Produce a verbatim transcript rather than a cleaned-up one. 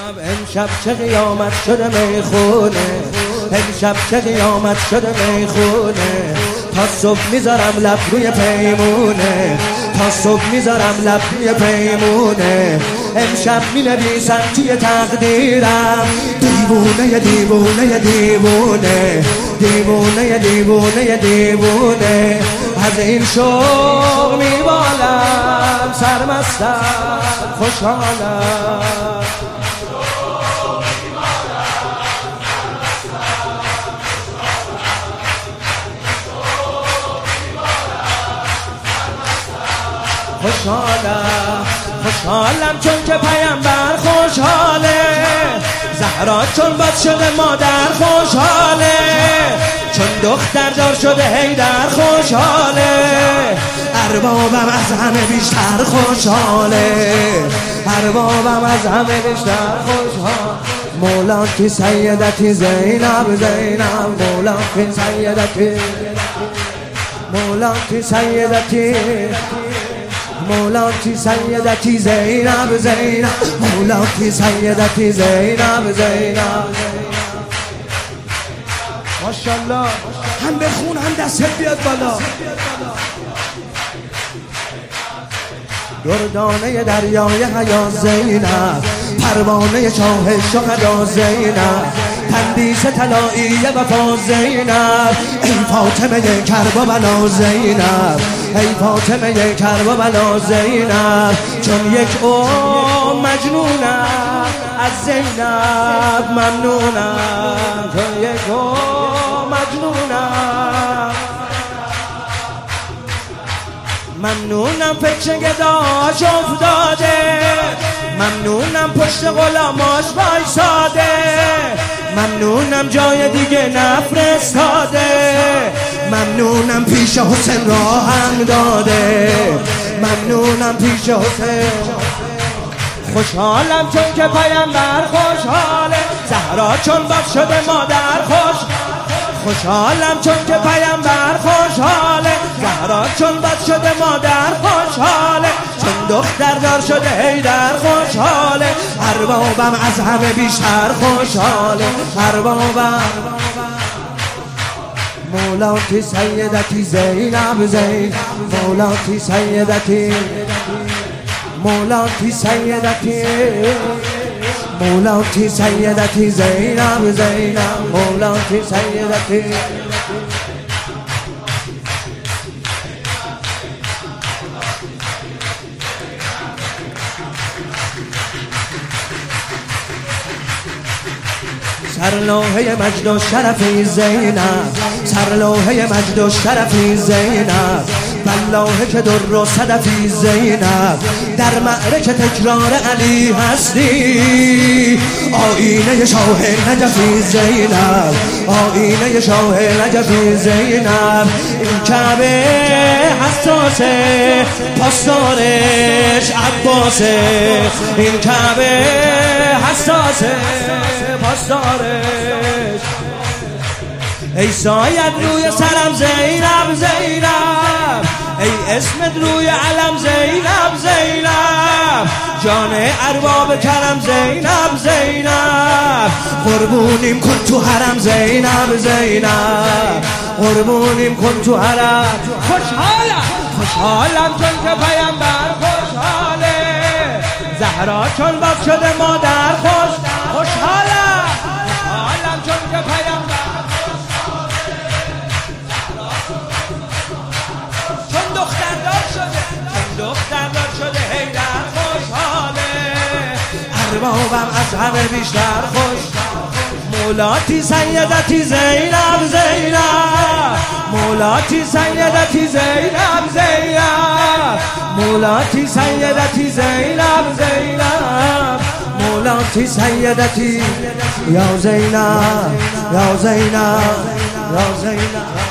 امشب چه قیامت شده میخونه، امشب چه قیامت شده میخونه. تا صبح میذارم لب روی پیمونه، تا صبح میذارم لب روی پیمونه. امشب مینویسم توی تقدیرم دیوونه دیوونه دیوونه دیوونه دیوونه دیوونه. از این شوق میبالم سرمستم خوشحالم. خوشحالم خوشحالم چون که پیامبر خوشحاله، زهرا چون باز شده مادر خوشحاله، چون دختر دار شده حیدر خوشحاله. اربابم از همه بیشتر خوشحاله، اربابم از همه بیشتر خوشحال. مولاتی سیدتی زینب زینب، مولاتی سیدتی، مولاتی سیدتی، مولاتی سیدتی زینب زینب، مولاتی سیدتی زینب زینب. ماشاءالله. هم بخون هم دستت بیاد بالا. دردانه دریای حیا زینب، پروانه شاه شهدا زینب، تندیس طلایی وفا زینب. ای فاطمه کربلا زینب، ای فاطمه کربلا زینب. چون یک او مجنونم از زینب ممنونم، چون یک او مجنونم ممنونم. فکر گداش افتاده، ممنونم پشت غلاماش وایساده، ممنونم جای دیگه نفرستاده، ممنونم پیش حسین راهم داده، ممنونم پیش حسین. خوشحالم چون که پیامبر خوشحاله، زهرا چون باز شده مادر خوش. خوشحالم چون که پیامبر خوشحاله، زهرا چون باز شده مادر خوشحاله، چون دختر دار شده حیدر خوشحاله. اربابم از همه بیشتر خوشحاله، اربابم. مولاتی سیدتی زینب زینب، مولاتی سیدتی، مولاتی سیدتی، مولاتی سیدتی زینب زینب، مولاتی سیدتی. سرلوحه مجد و شرفی زینب، سرلوحه مجد و شرفی زینب، والله که در و صدفی زینب. در معرکه تکرار علی هستی، آینه شاه نجفی زینب، آینه شاه نجفی زینب. این کعبه حساسه پاسدارش عباسه، این کعبه حساسه پاسدارش. ای سایت روی سرم زینب زینب، ای اسمت روی علم زینب زینب، جان ارباب کرم زینب زینب. قربونیم کن تو حرم زینب زینب، قربونیم کن تو حرم. خوشحالم خوشحالم چون که پیامبر خوشحاله، زهرا چون باز شده مادر خوش. خوشحالم خوشحالم چون که پیامبر خوشحاله، چون دختر دار شده، چون دختر دار شده حیدر خوشحاله. اربابم از همه بیشتر خوش. مولاتی سیدتی زینب زینب، مولاتی سیدتی زینب زینب، مولاتی سیدتی زینب زینب، مولاتی سیدتی یا زینب یا زینب یا زینب.